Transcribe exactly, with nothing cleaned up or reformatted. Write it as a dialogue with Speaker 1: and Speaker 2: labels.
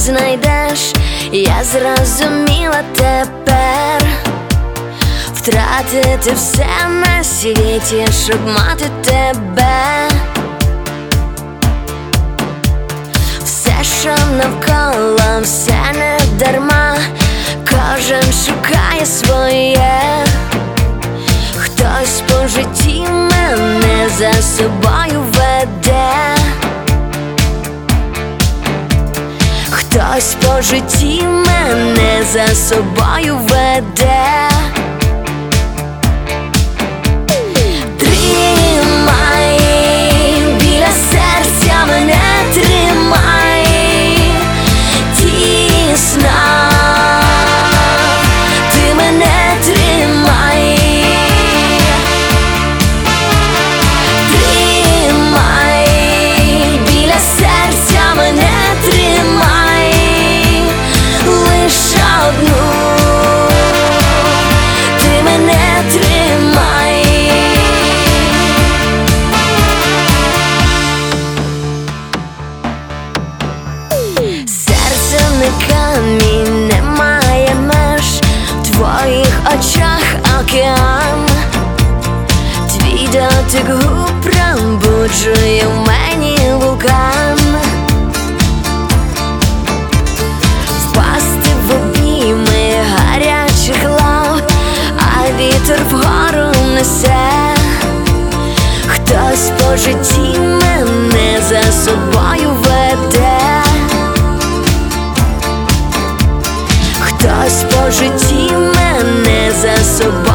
Speaker 1: знайдеш, я зрозуміла тепер. Втратити все на світі, щоб мати тебе. Все, що навколо, все не дарма, кожен шукає своє. Хтось по житті мене за собою веде. Хтось по житті мене за собою веде. Тримай, біля серця мене тримай, тісно ти мене тримай. Тримай, біля серця мене тримай, лише одну ти мене тримай. Серце не камінь, немає меж, в твоїх очах океан. Твій дотик губ пробуджує в мені вулкан. Впасти в обійми гарячих лав, а вітер вгору несе. Хтось по житті мене за собою веде. Хтось по житті мене за собою